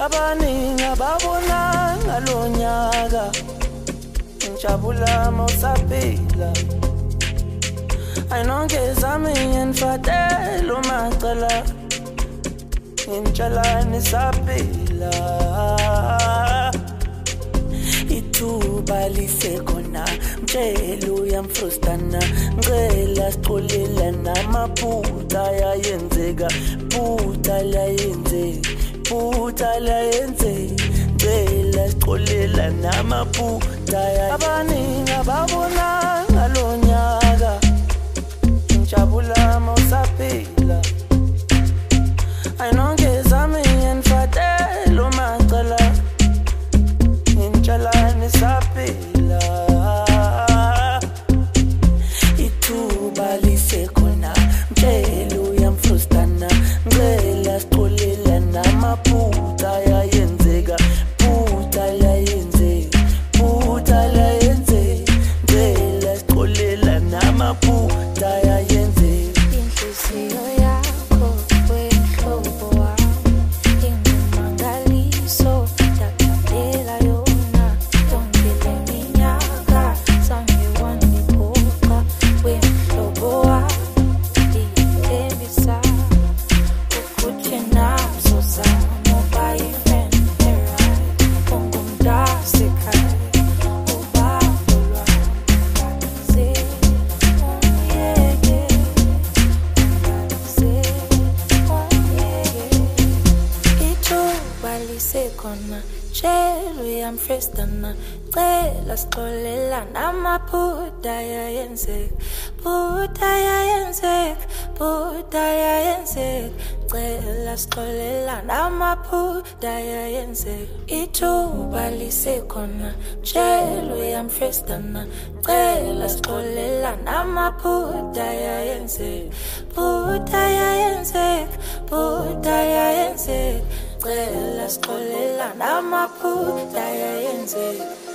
abaningi ababona ngalonyaka ngijabula mawusaphila ayinongeza mina nifatela umacala ngimtshela nisaphila ithuba lisekhona mtshela uyamfrustana ngicela sixolela namaphutha ayenzeka phutha layenze ngicela sixolela namaphutha abaningi ababona ngalonyaka ngijabula mawusaphila ayinongeza mina nifatela umacala ngimtshela nisaphila ithuba lisekhona mtshela uyamfrustana ngicela sixolela namaphutha ayenzeka phutha layenze ngicela sixolela namaphutha ayenzeka inhliziyo yakho wehlobo wami ingumangaliso ndakuthandela yona yonke le minyaka zange wangiphoqa wehlobo wami ngiyethembisa ukuthi nami sozama uba yi-friend right ungumntasekhaya ubambo lwami sekhona tshela uyamfrustana cela sixolela namaphutha ayenzeka cela sixolela namaphutha ayenzeka ithuba lisekhona tshela uyamfrustana cela sixolela namaphutha ayenzeka cela sixolela namaphutha ayenzeka